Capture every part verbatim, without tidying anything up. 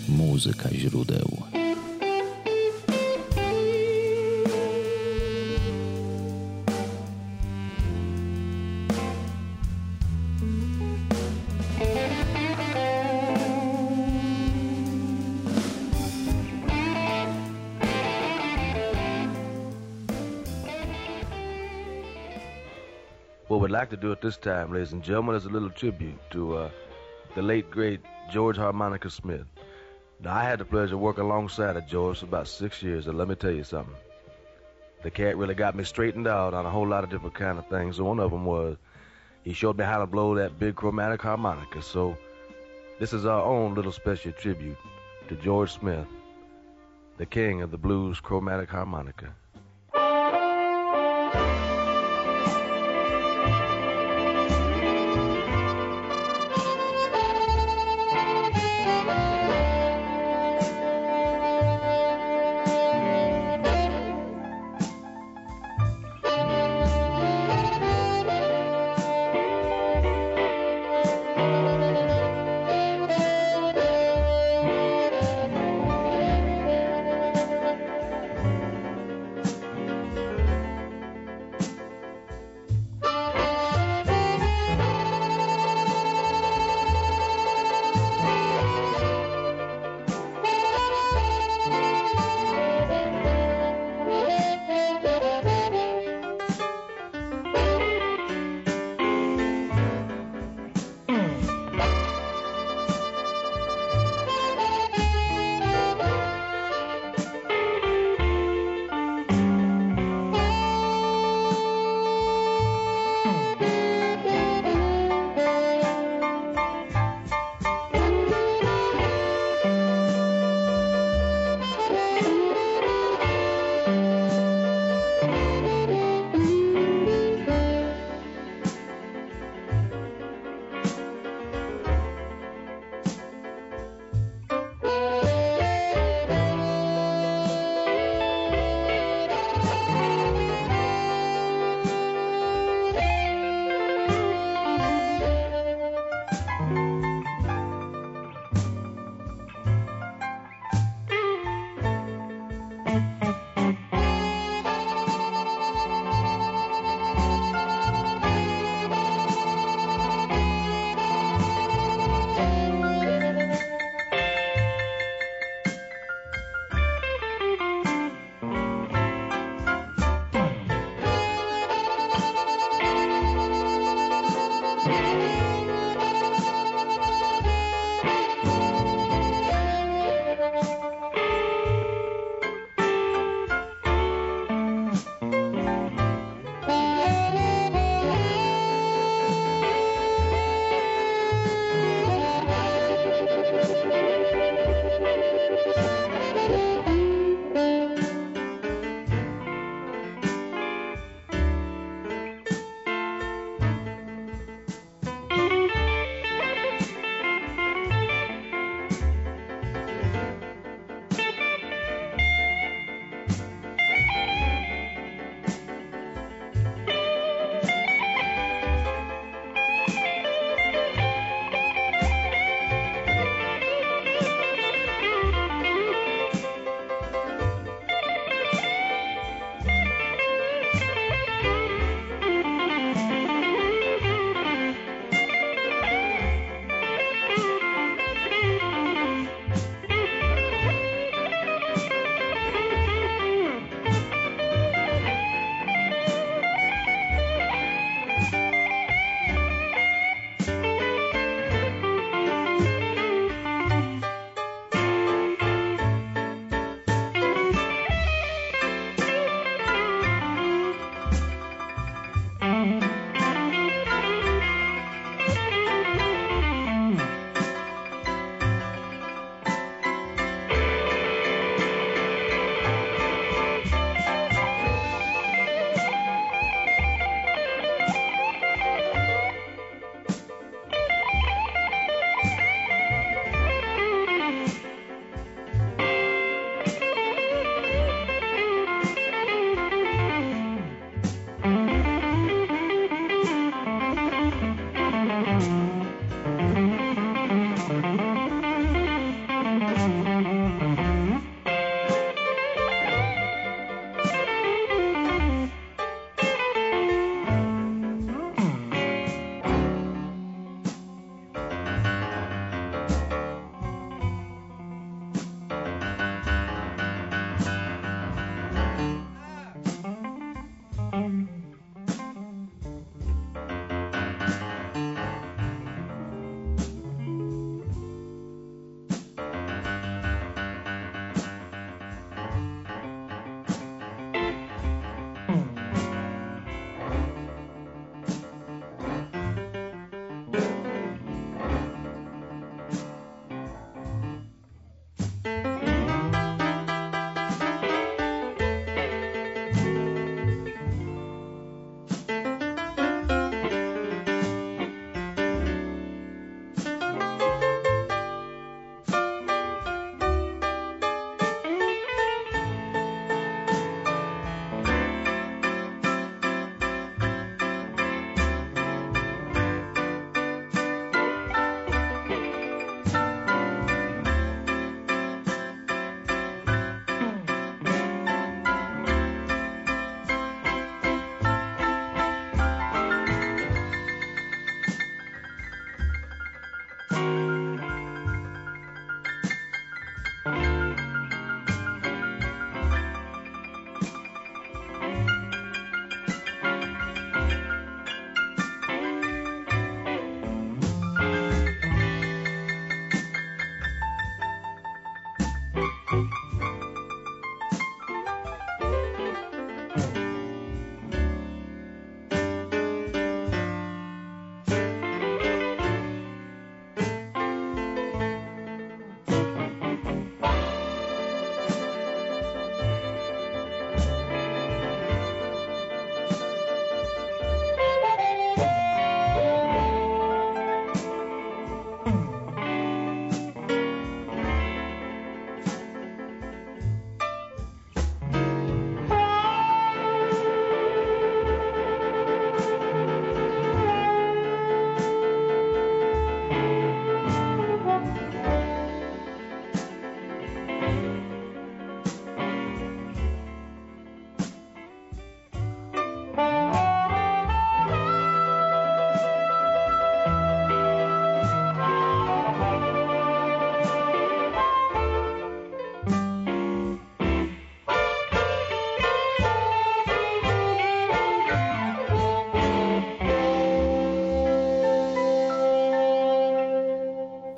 Muzyka źródeł. What we'd like to do at this time, ladies and gentlemen, is a little tribute to uh, the late, great George Harmonica Smith. Now, I had the pleasure of working alongside of George for about six years, and let me tell you something. The cat really got me straightened out on a whole lot of different kind of things. So one of them was he showed me how to blow that big chromatic harmonica. So this is our own little special tribute to George Smith, the king of the blues chromatic harmonica.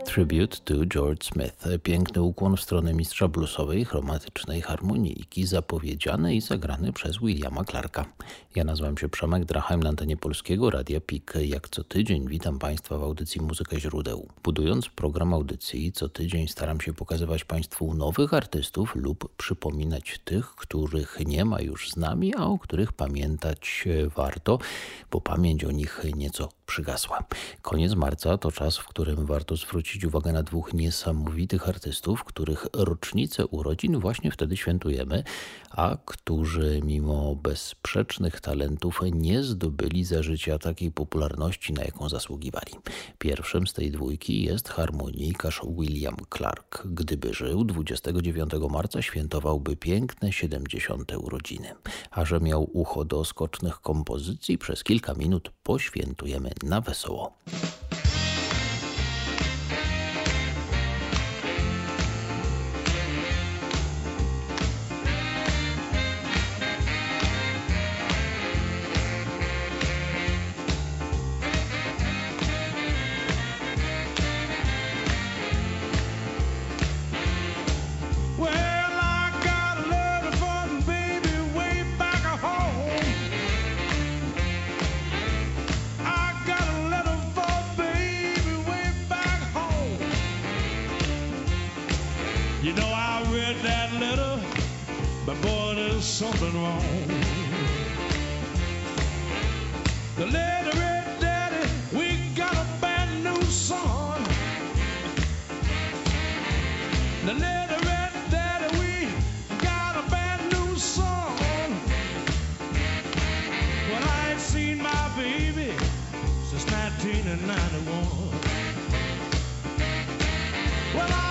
Tribute to George Smith. Piękny ukłon w stronę mistrza bluesowej, chromatycznej harmonijki, zapowiedziany i zagrany przez Williama Clarka. Ja nazywam się Przemek Drachheim, na antenie Polskiego Radia P I K. Jak co tydzień witam Państwa w audycji Muzyka Źródeł. Budując program audycji, co tydzień staram się pokazywać Państwu nowych artystów lub przypominać tych, których nie ma już z nami, a o których pamiętać warto, bo pamięć o nich nieco przygasła. Koniec marca to czas, w którym warto zwrócić uwagę na dwóch niesamowitych artystów, których rocznicę urodzin właśnie wtedy świętujemy, a którzy mimo bezsprzecznych talentów nie zdobyli za życia takiej popularności, na jaką zasługiwali. Pierwszym z tej dwójki jest harmonijkarz William Clark. Gdyby żył, dwudziestego dziewiątego marca świętowałby piękne siedemdziesiąte urodziny. A że miał ucho do skocznych kompozycji, przez kilka minut poświętujemy na wesoło. Something wrong. The letter read, Daddy, we got a bad new song. The letter read, Daddy, we got a bad new song. Well, I ain't seen my baby since nineteen ninety-one. Well, I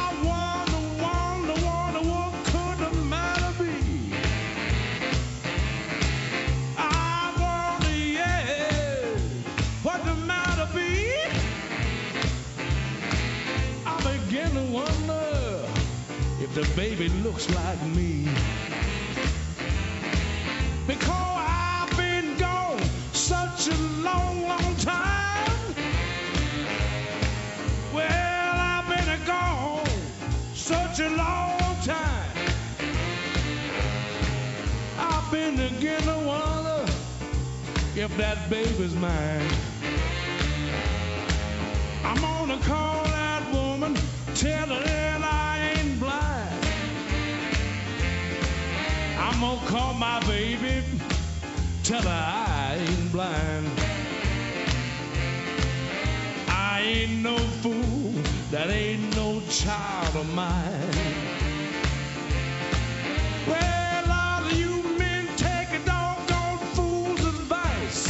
the baby looks like me, because I've been gone such a long, long time. Well, I've been gone such a long time. I've been beginning to wonder if that baby's mine. I'm gonna call that woman, tell her that I ain't blind. I'm gonna call my baby, tell her I ain't blind. I ain't no fool, that ain't no child of mine. Well, all of you men take a doggone fool's advice.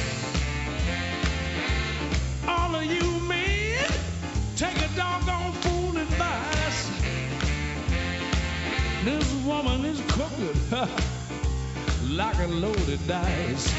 All of you men take a doggone fool's advice. This woman is crooked like a loaded dice.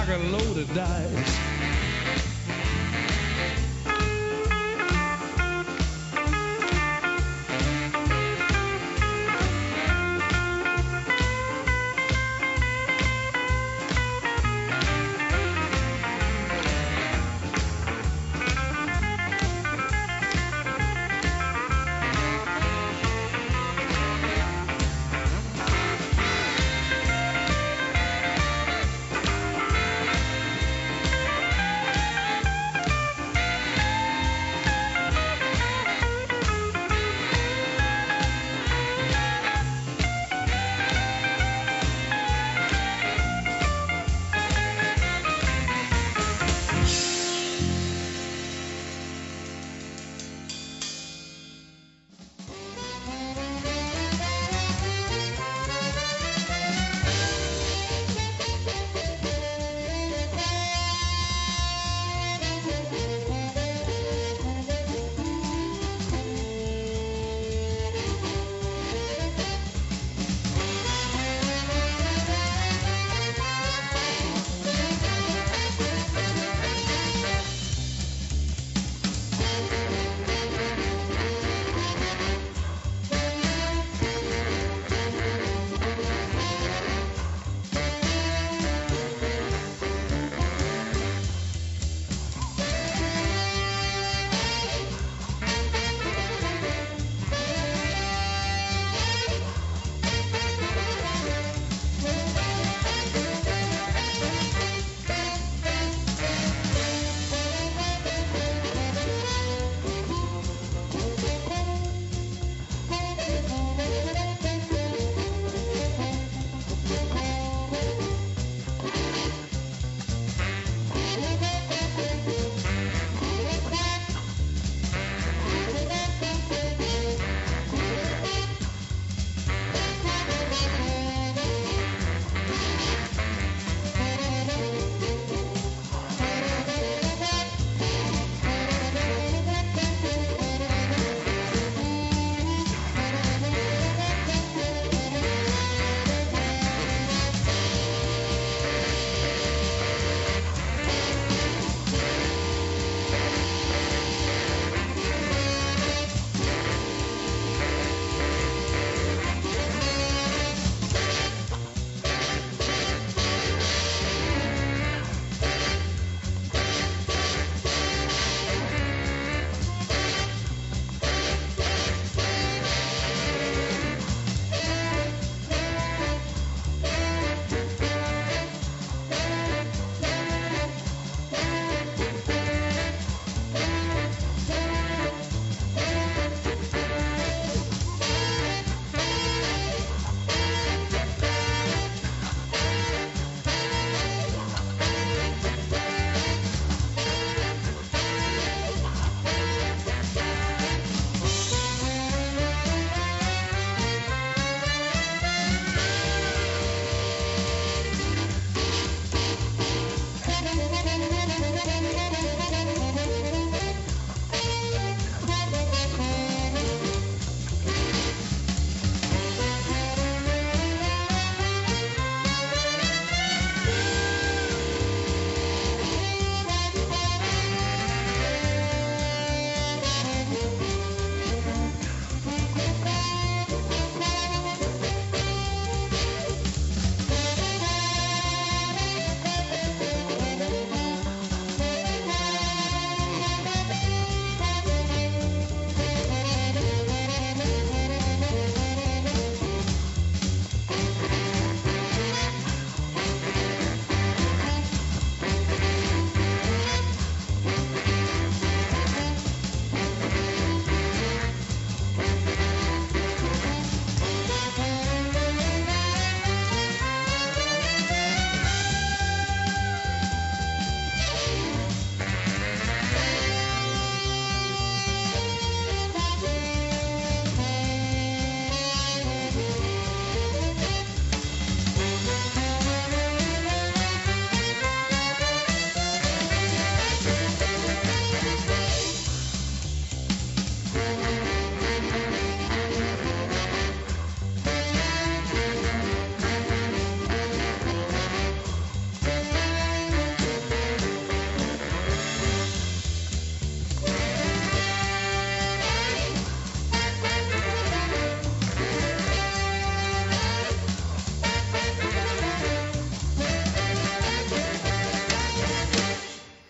like a loaded dice.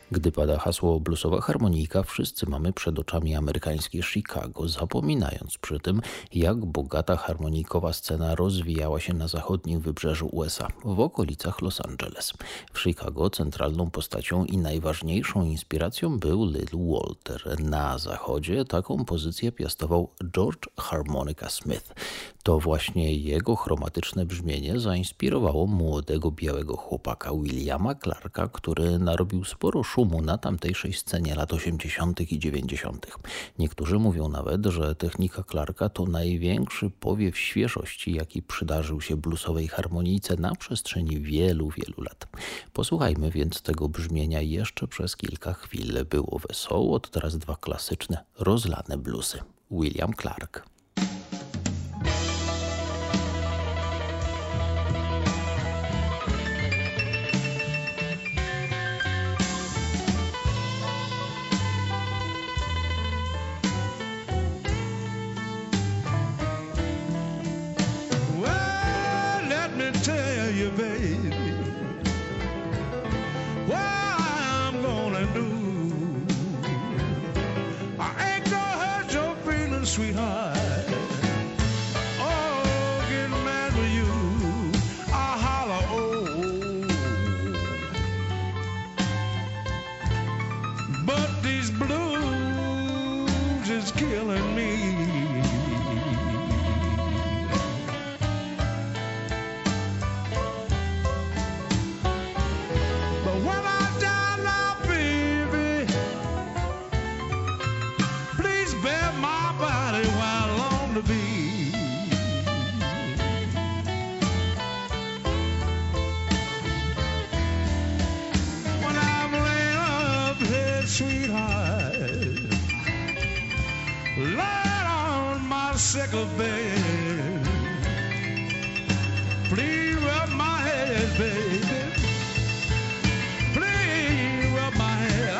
Gdy pada hasło bluesowa harmonijka, wszyscy mamy przed oczami amerykańskie Chicago, zapominając przy tym, jak bogata harmonijkowa scena rozwijała się na zachodnim wybrzeżu U S A, w okolicach Los Angeles. W Chicago centralną postacią i najważniejszą inspiracją był Little Walter. Na zachodzie taką pozycję piastował George Harmonica Smith. To właśnie jego chromatyczne brzmienie zainspirowało młodego białego chłopaka Williama Clarka, który narobił sporo szumu na tamtejszej scenie lat osiemdziesiątych i dziewięćdziesiątych. Niektórzy mówią nawet, że technika Clarka to największy powiew świeżości, jaki przydarzył się bluesowej harmonijce na przestrzeni wielu, wielu lat. Posłuchajmy więc tego brzmienia jeszcze przez kilka chwil. Było wesoło, to teraz dwa klasyczne, rozlane bluesy. William Clark. Sweetheart, oh, get mad with you, I holler, oh, but these blues is killing me. But when I die now, baby, please bear my body while I long to be. When I'm laying up here, sweetheart, lying on my sickle bed, please rub my head, baby. Please rub my head.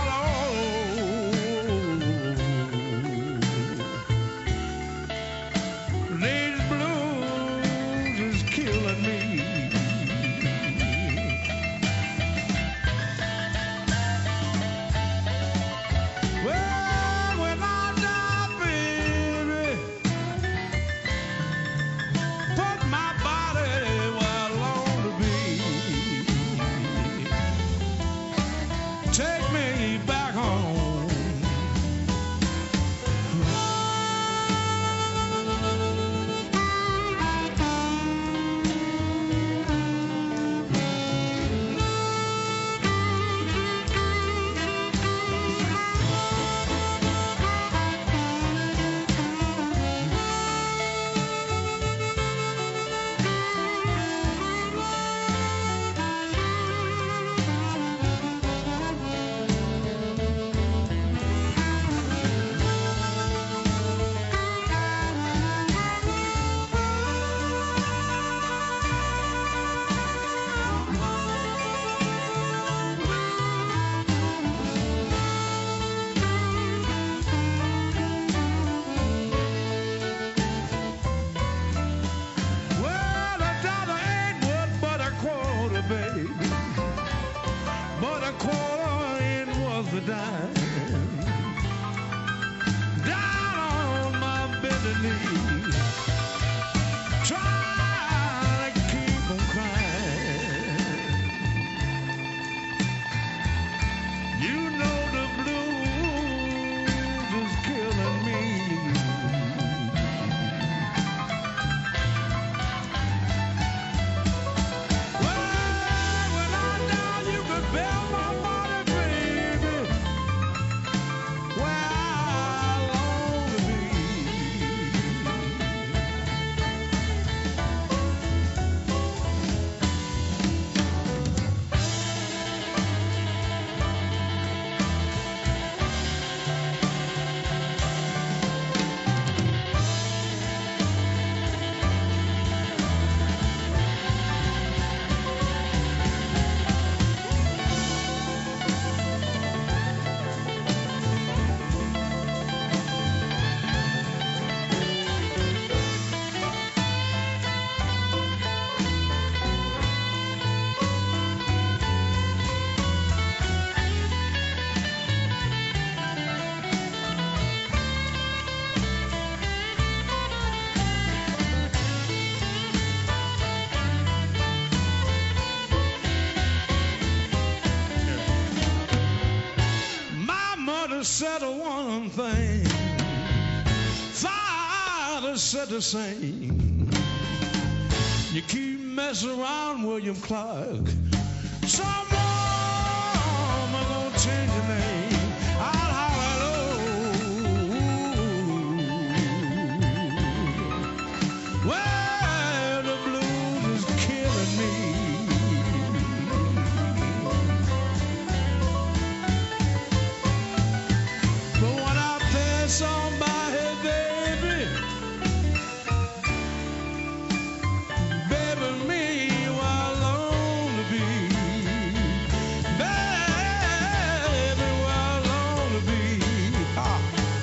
Take me back home. Father said one thing, Father said the same. You keep messing around, William Clark, someone gonna change your name. I'll holler, oh, well, the blues is killing me. Going out there, somebody, baby, baby, me, where I long to be, baby, where I long to be. Ah.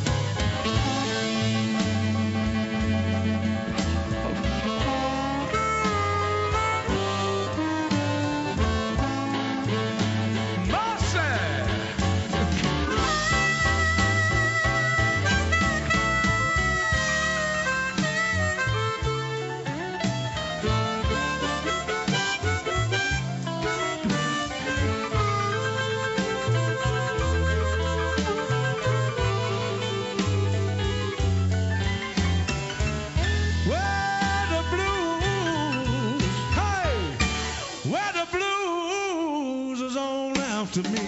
Where the blues, hey, where the blues is on after me.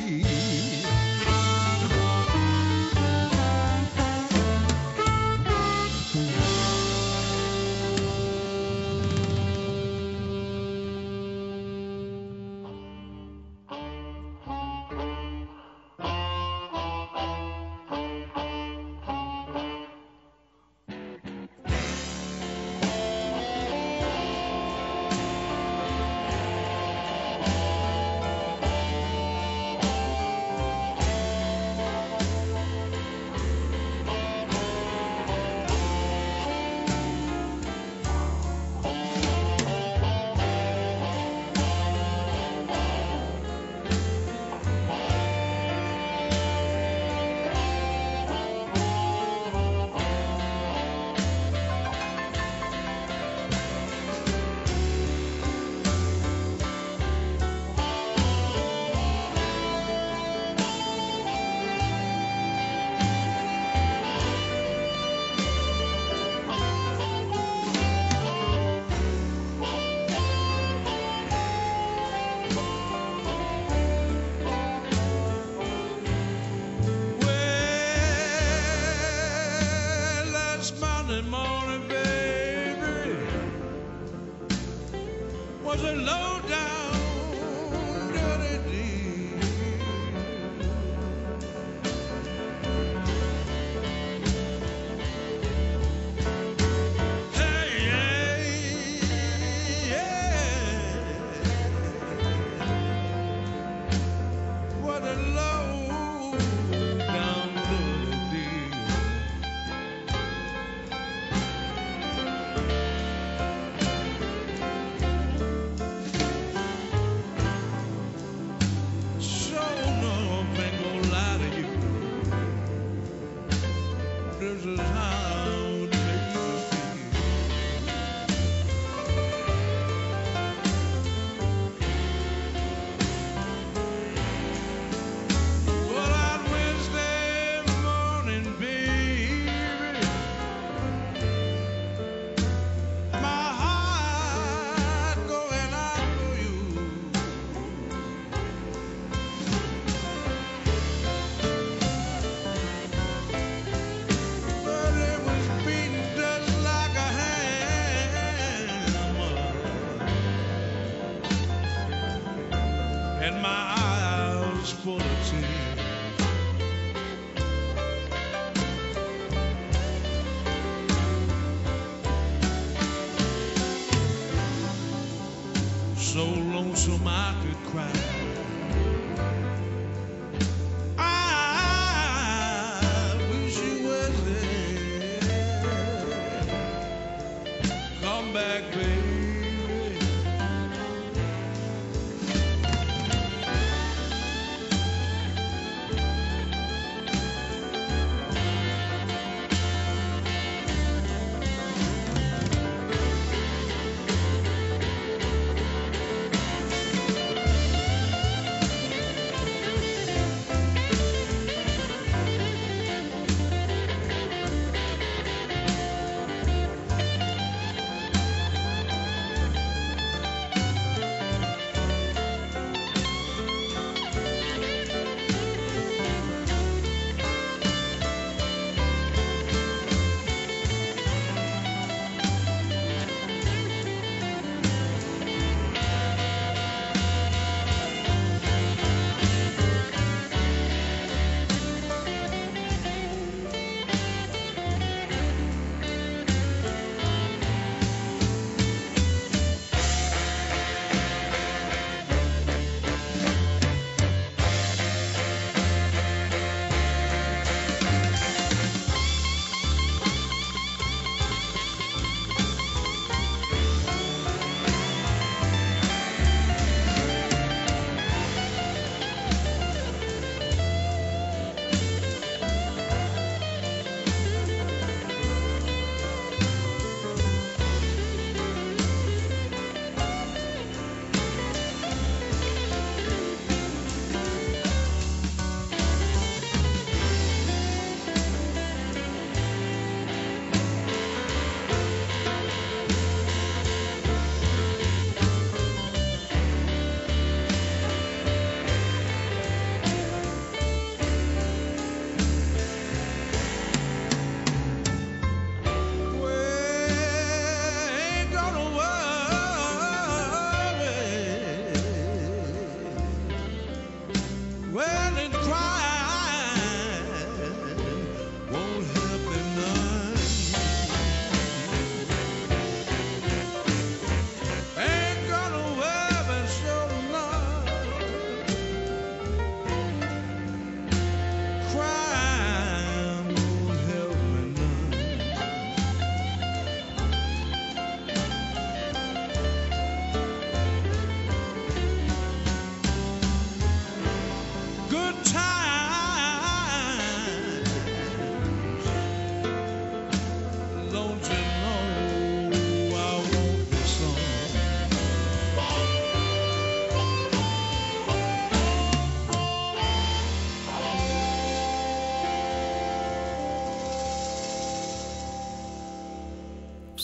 Well, last Monday morning, baby, was a low down, dirty deed. Hey, hey, yeah. What a low down dirty deed. So no, I ain't gonna lie to you. This is how it makes me feel. Well, that Wednesday morning, baby, my heart going out for you. But it was beating just like a hammer, and my eyes full of tears. So lonesome I could cry. I wish you was there. Come back, baby.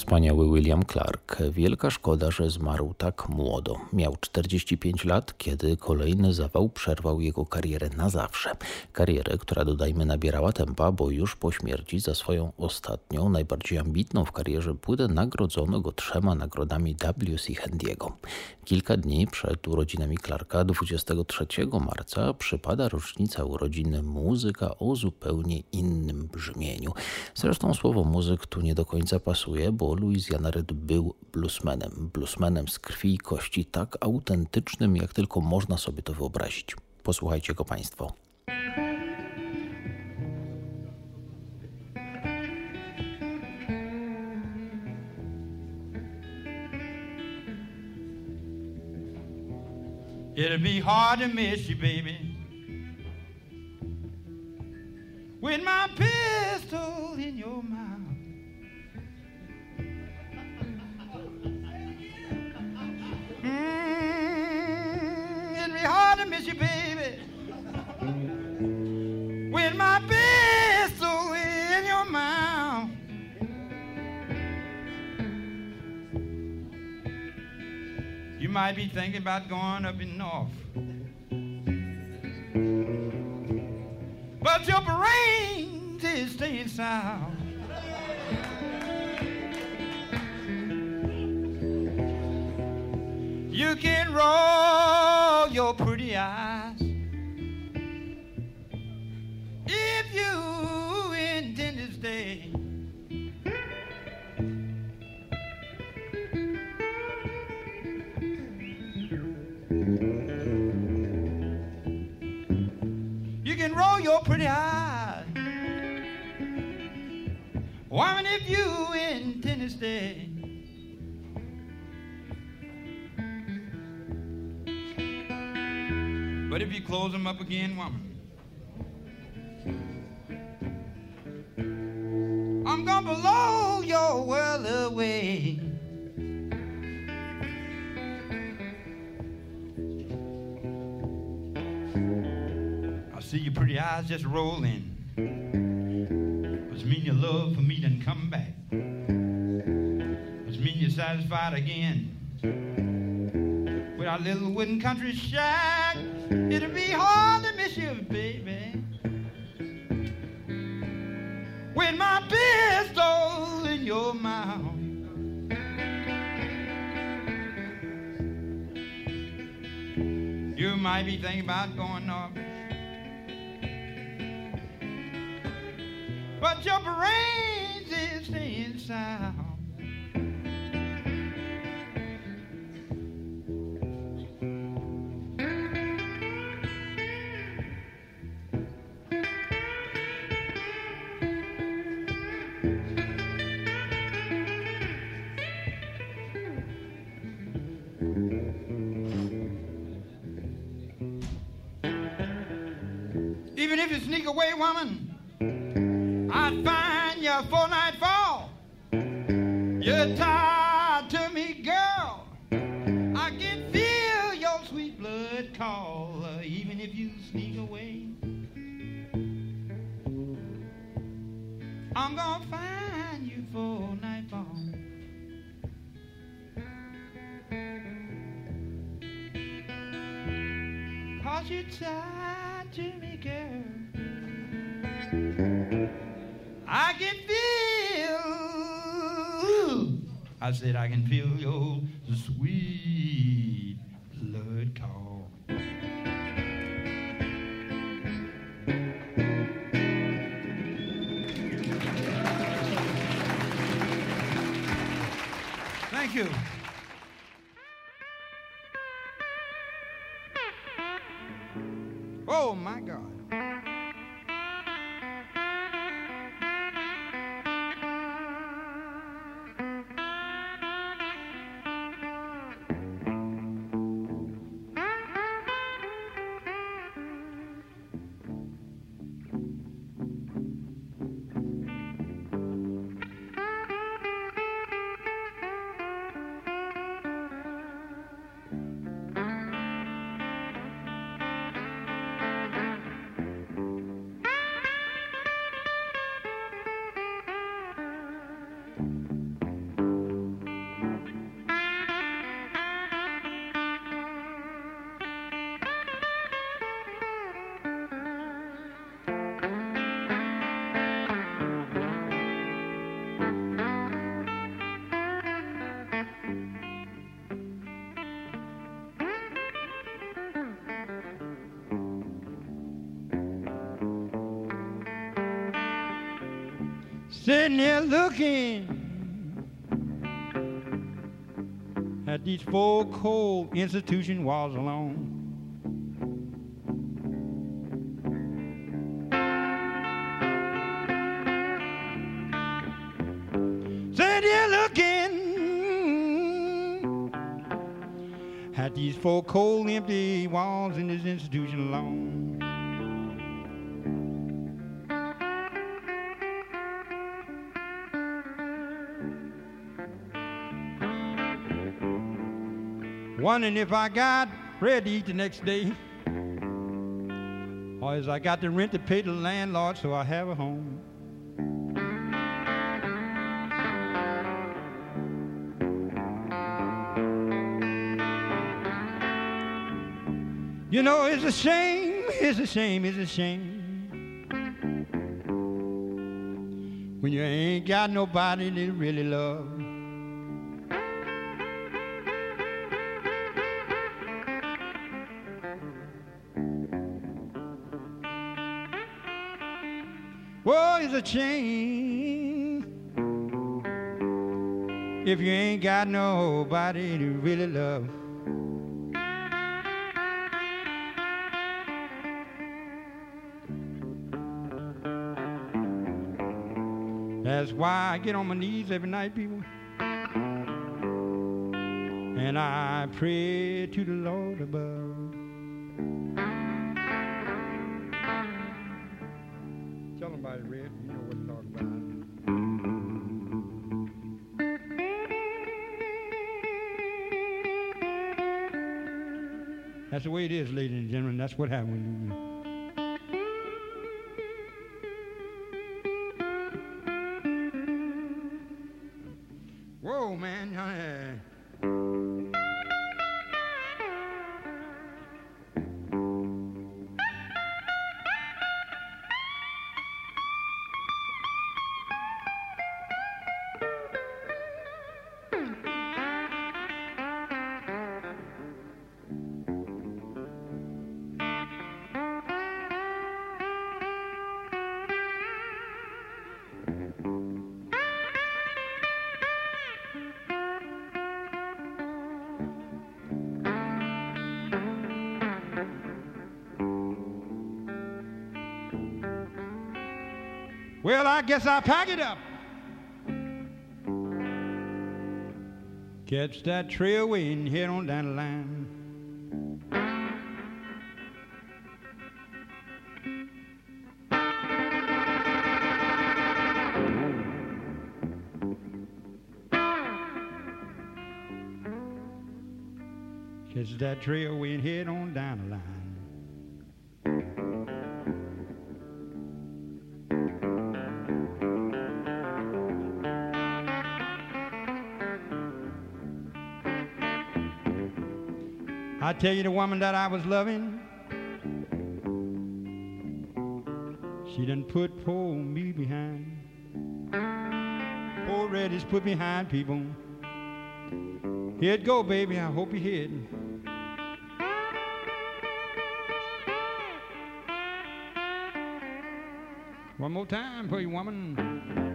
Wspaniały William Clark. Wielka szkoda, że zmarł tak młodo. Miał czterdzieści pięć lat, kiedy kolejny zawał przerwał jego karierę na zawsze. Karierę, która dodajmy nabierała tempa, bo już po śmierci za swoją ostatnią, najbardziej ambitną w karierze płytę nagrodzono go trzema nagrodami W C Handy'ego. Kilka dni przed urodzinami Clarka, dwudziestego trzeciego marca, przypada rocznica urodziny muzyka o zupełnie innym brzmieniu. Zresztą słowo muzyk tu nie do końca pasuje, bo Louisiana Red był bluesmanem. Bluesmanem z krwi i kości, tak autentycznym, jak tylko można sobie to wyobrazić. Posłuchajcie go Państwo. It'll be hard to miss you, baby, with my pistol in your mouth. Mm, it'll be hard to miss you, baby, with my pistol in your mouth. You might be thinking about going up in north, but your brain is staying south. You can roll your pretty eyes if you intend to stay. You can roll your pretty eyes, woman, if you intend to stay. But if you close them up again, woman, I'm gonna blow your world away. I see your pretty eyes just rolling, which mean your love for me done come back, which mean you're satisfied again with our little wooden country shack. It'll be hard to miss you, baby, with my pistol in your mouth. You might be thinking about going north, but your brains is staying south. Even if you sneak away, woman, I'd find you for nightfall. You're tied to me, girl. I can feel your sweet blood call. Uh, even if you sneak away, I'm gonna find you for nightfall. Cause you're tied to me, girl. I can feel, I said I can feel your sweet blood call. Thank you. Oh my God. Sitting there looking at these four cold institution walls alone. Sitting there looking at these four cold empty walls in this institution alone. Wondering if I got bread to eat the next day, or is I got the rent to pay the landlord so I have a home. You know, it's a shame, it's a shame, it's a shame when you ain't got nobody to really love. Well, it's a shame if you ain't got nobody to really love. That's why I get on my knees every night, people, and I pray to the Lord above. Tell them about it, Red. You know what to talk about. That's the way it is, ladies and gentlemen. That's what happened when you... Whoa, man. Well, I guess I'll pack it up. Catch that trailway and head on down the line. Catch that trailway and head on down the line. I tell you, the woman that I was loving, she done put poor me behind. Poor Red is put behind, people. Here it go, baby, I hope you hear it. One more time for you, woman.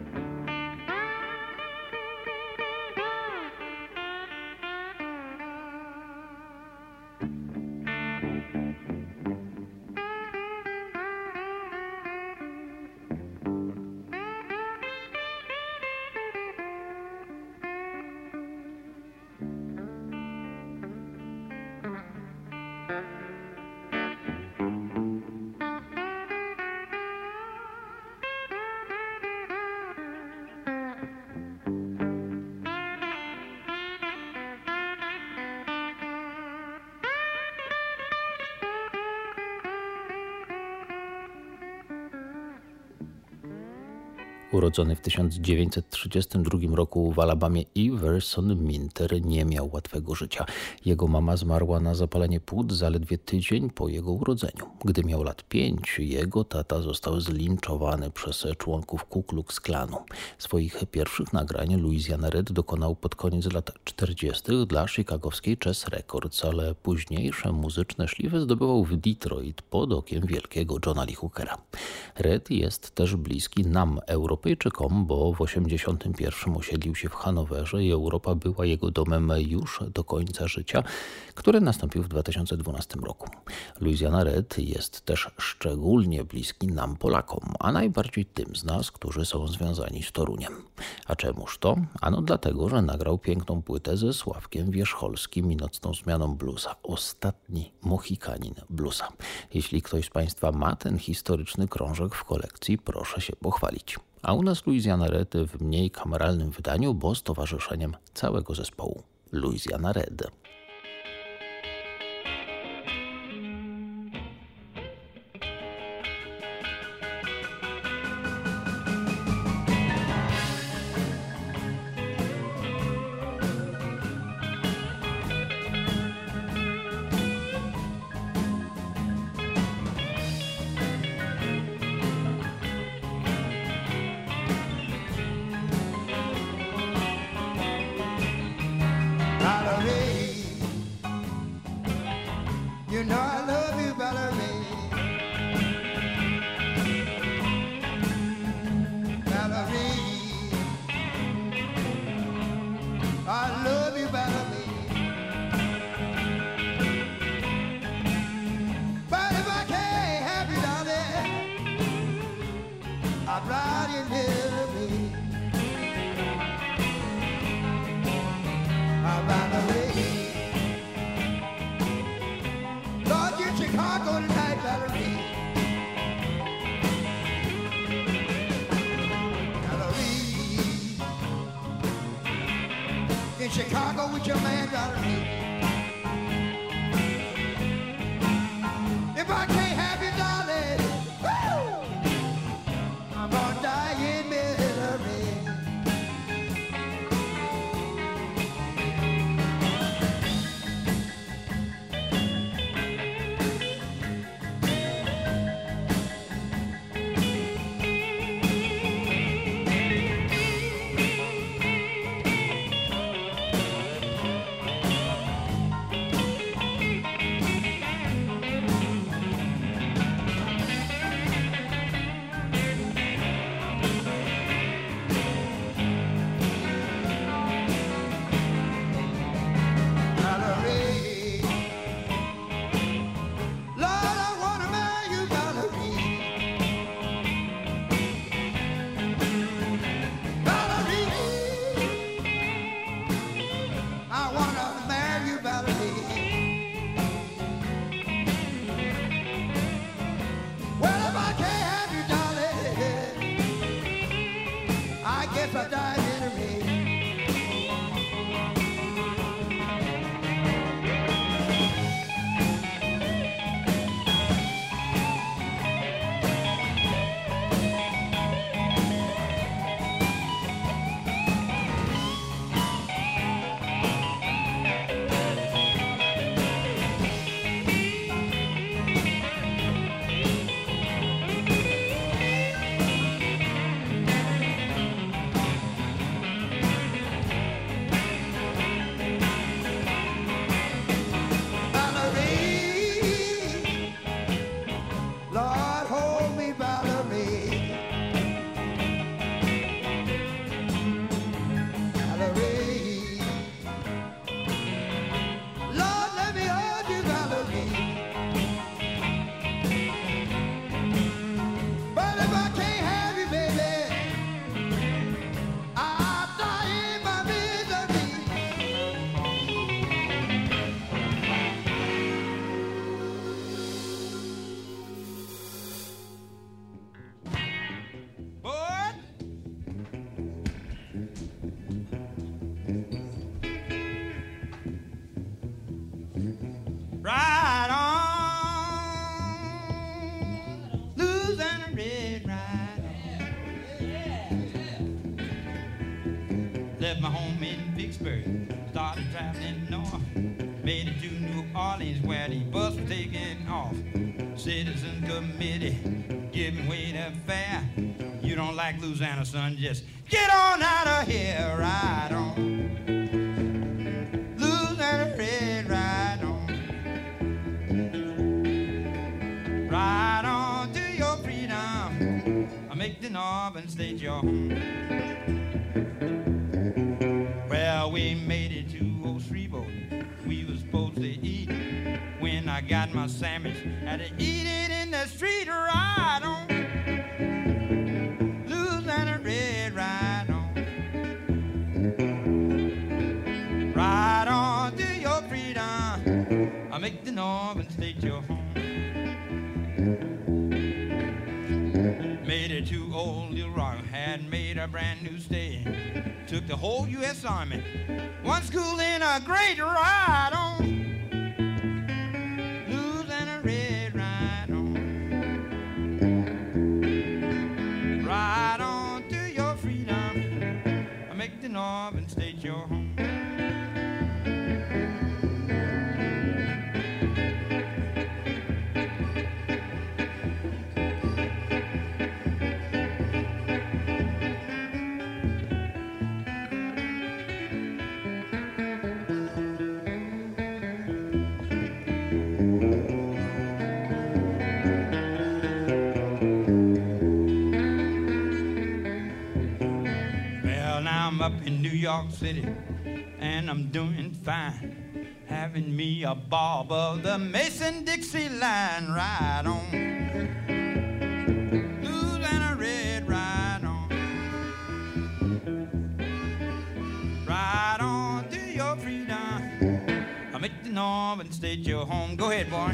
Urodzony w tysiąc dziewięćset trzydziestym drugim roku w Alabamie, Iverson Minter nie miał łatwego życia. Jego mama zmarła na zapalenie płuc zaledwie tydzień po jego urodzeniu. Gdy miał lat pięć, jego tata został zlinczowany przez członków Ku Klux Klanu. Swoich pierwszych nagrań Louisiana Red dokonał pod koniec lat czterdziestych dla chicagowskiej Chess Records, ale późniejsze muzyczne szlify zdobywał w Detroit pod okiem wielkiego Johna Lee Hookera. Red jest też bliski nam, Europejczykom, bo w osiemdziesiątym pierwszym osiedlił się w Hanowerze i Europa była jego domem już do końca życia, który nastąpił w dwa tysiące dwunastym roku. Louisiana Red jest też szczególnie bliski nam, Polakom, a najbardziej tym z nas, którzy są związani z Toruniem. A czemuż to? Ano dlatego, że nagrał piękną płytę ze Sławkiem Wierzcholskim i Nocną Zmianą Bluesa. Ostatni Mohikanin bluesa. Jeśli ktoś z Państwa ma ten historyczny krążek w kolekcji, proszę się pochwalić. A u nas Louisiana Red w mniej kameralnym wydaniu, bo z towarzyszeniem całego zespołu. Louisiana Red. You know I love you, Valerie. Valerie, I love you, Valerie. But if I can't have you, darling, I'd rather you live me. Ah, Valerie. Chicago tonight, Valerie. Valerie. In Chicago with your man, Valerie. If I can't have you, darling, woo, I'm gonna die in misery. Left my home in Vicksburg, started traveling north, made it to New Orleans where the bus was taking off. Citizens Committee giving way to fare. You don't like Louisiana, son, just get on out of here, ride on. Louisiana Red, ride on. Ride on to your freedom. I make the Northern State your home. Well, we made it to old Shreveport. We was supposed to eat. When I got my sandwich, had to eat it in the street. Right on, Louisiana Red, right on, right on to your freedom. I make the Northern State your home. Made it to old Little Rock, had made a brand new state. Took the whole U S Army, one school in a great ride on. Louisiana Red, ride on. Ride on to your freedom. I make the Northern State your home. Up in New York City, and I'm doing fine, having me a bob of the Mason-Dixie line. Ride on, Louisiana Red, ride on, ride on to your freedom. I make the Northern State your home. Go ahead, boy.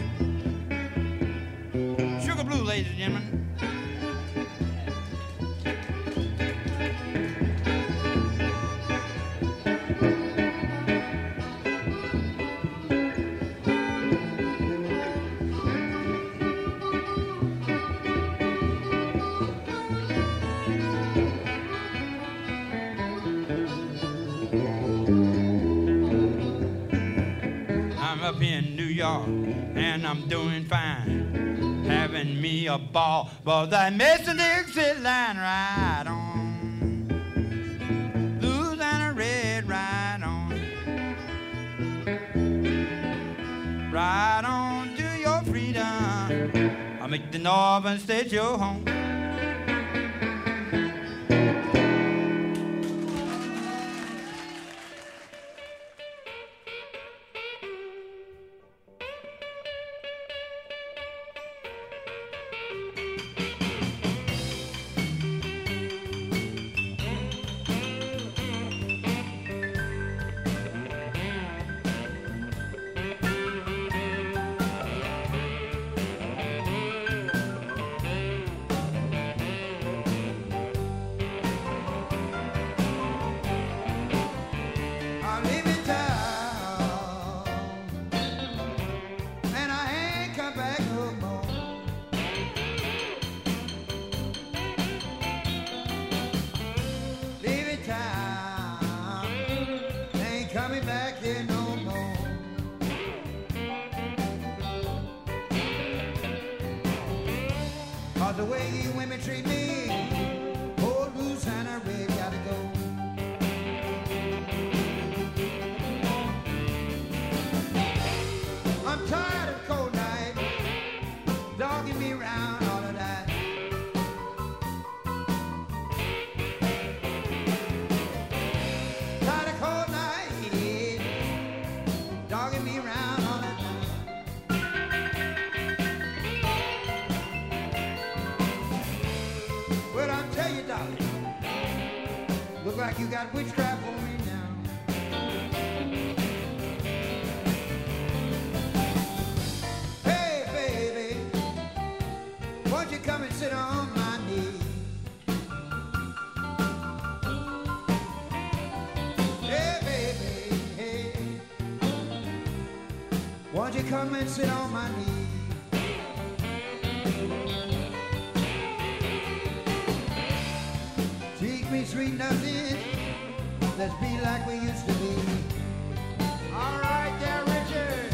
Sugar Blue, ladies and gentlemen. Up in New York, and I'm doing fine, having me a ball, but the Mason-Dixie line. Right on, Louisiana Red, right on, right on to your freedom. I make the Northern State your home. The way you women treat me, old Louisiana Red gotta go. I'm tired of cold nights, dogging me around all of that. Tired of cold nights, dogging me around all of that. Well, I'll tell you, darling, look like you got witchcraft on me now. Hey, baby, won't you come and sit on my knee? Hey, baby, hey, won't you come and sit on my knee? Sweet nothing, let's be like we used to be. All right there, Richard.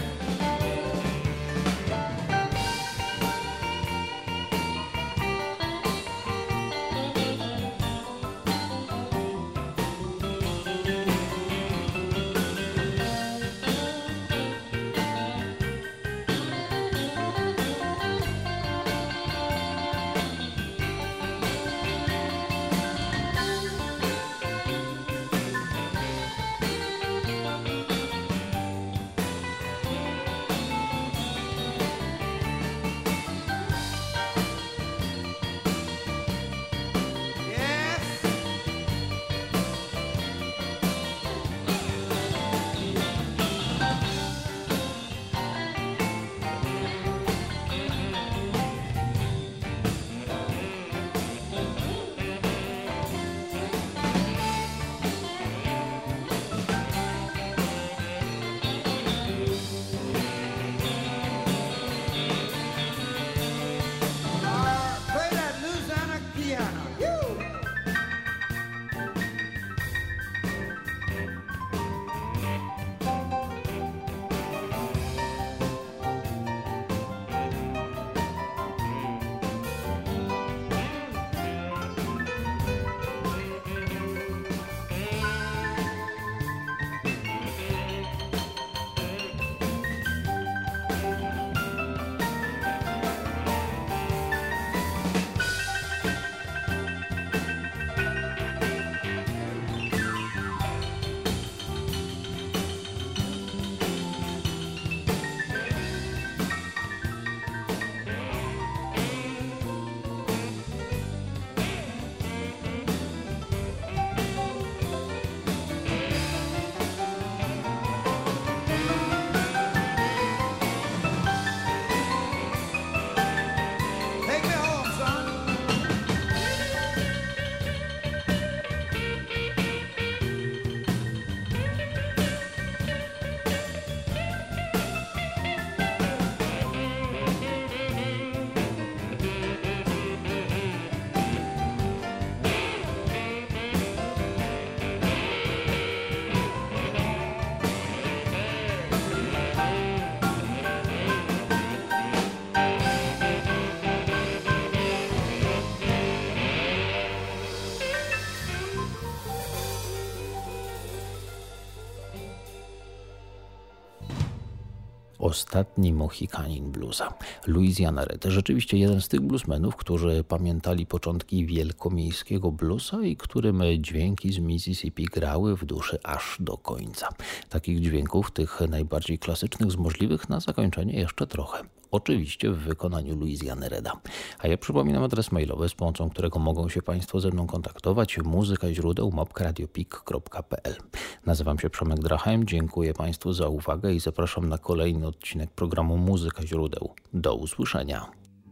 Ostatni Mohikanin bluesa. Louisiana Red. Rzeczywiście jeden z tych bluesmenów, którzy pamiętali początki wielkomiejskiego bluesa i którym dźwięki z Mississippi grały w duszy aż do końca. Takich dźwięków, tych najbardziej klasycznych z możliwych, na zakończenie jeszcze trochę. Oczywiście w wykonaniu Louisiany Reda. A ja przypominam adres mailowy, z pomocą którego mogą się Państwo ze mną kontaktować. Muzyka źródeł małpka radiopik kropka p l. Nazywam się Przemek Drachem, dziękuję Państwu za uwagę i zapraszam na kolejny odcinek programu Muzyka źródeł. Do usłyszenia.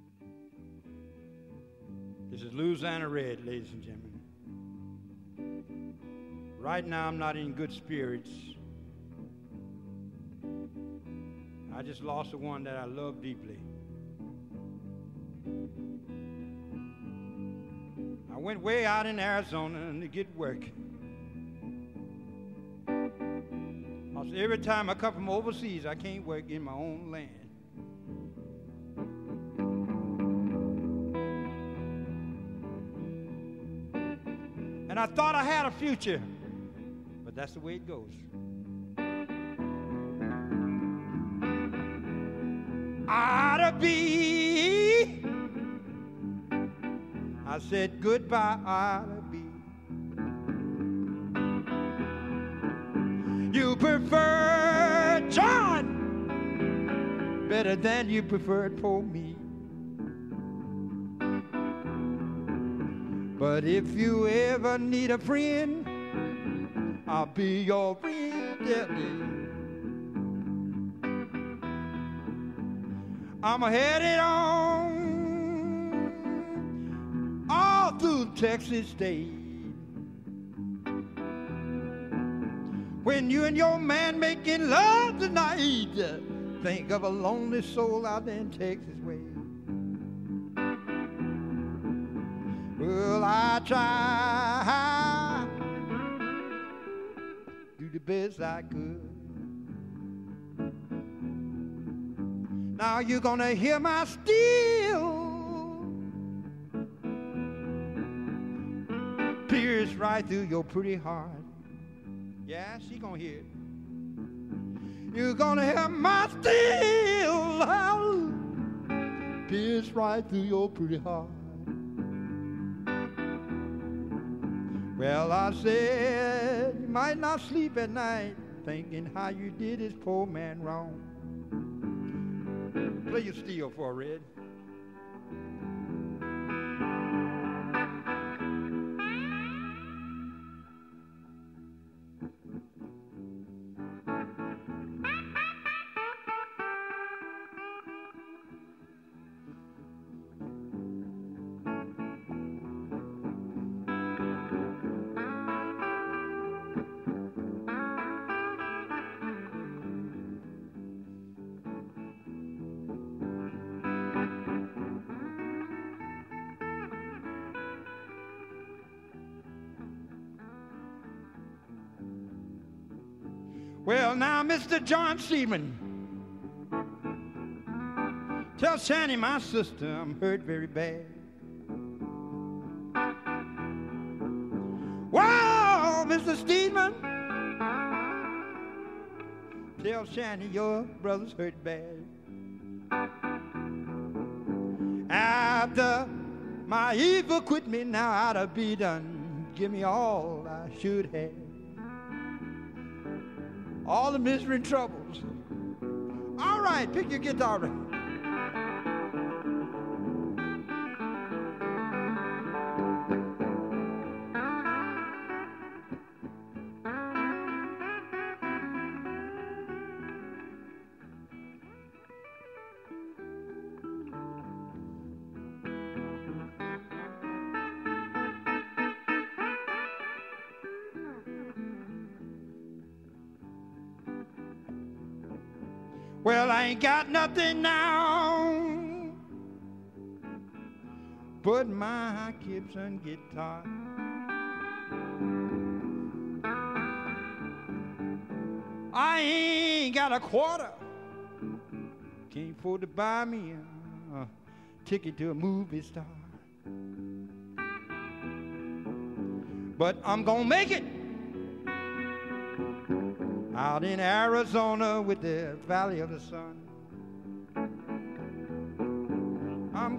This is Louisiana Red, ladies and gentlemen. Right now I'm not in good spirits. I just lost the one that I love deeply. I went way out in Arizona to get work. Because every time I come from overseas, I can't work in my own land. And I thought I had a future, but that's the way it goes. I ought to be. I said goodbye, I ought to be. You prefer John better than you preferred poor me. But if you ever need a friend, I'll be your friend, Daddy. I'm headed on all through Texas State. When you and your man making love tonight, think of a lonely soul out there in Texas way. Well, I try, do the best I could. Now you're gonna hear my steel pierce right through your pretty heart. Yeah, she gonna hear it. You're gonna hear my steel pierce right through your pretty heart. Well, I said you might not sleep at night thinking how you did this poor man wrong. Play your steel for a Red. Well, now, Mister John Seaman, tell Shanny, my sister, I'm hurt very bad. Wow, Mister Steedman, tell Shanny your brother's hurt bad. After my evil quit me, now I'd have be done. Give me all I should have. All the misery and troubles. All right, pick your guitar. Well, I ain't got nothing now but my Gibson guitar. I ain't got a quarter, can't afford to buy me a, a ticket to a movie star. But I'm gonna make it out in Arizona with the Valley of the Sun.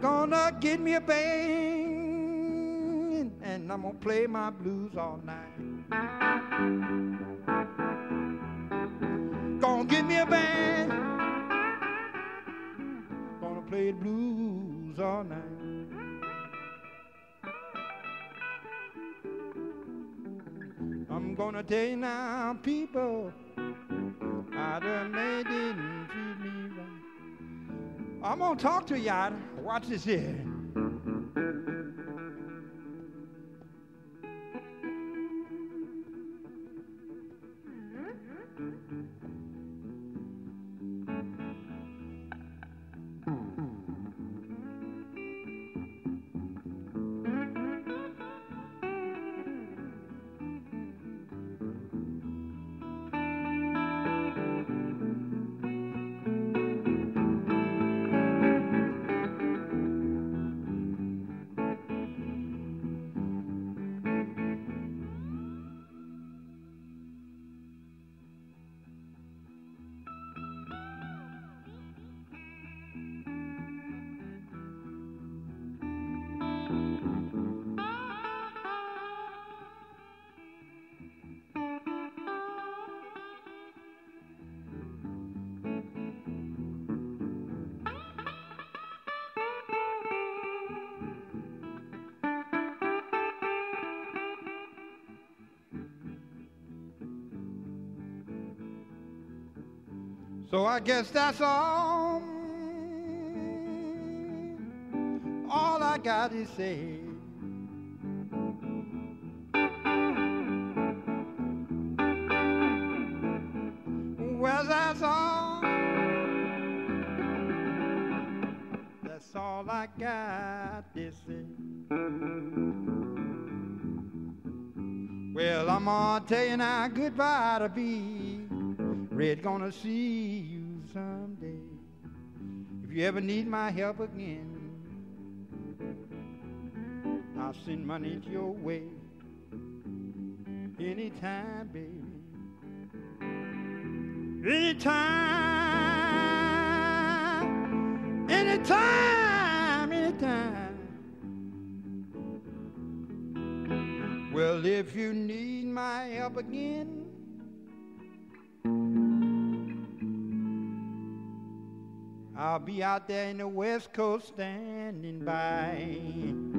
gonna get me a band, and I'm gonna play my blues all night. Gonna get me a band, gonna play the blues all night. I'm gonna tell you now, people, I done made didn't treat me right. I'm gonna talk to y'all. Watch this here. So I guess that's all, all I got to say. Well, that's all, that's all I got to say. Well, I'm gonna tell you now, goodbye to be. Red, gonna see you someday. If you ever need my help again, I'll send money your way. Anytime, baby. Anytime, anytime, anytime. Well, if you need my help again, I'll be out there in the West Coast standing by.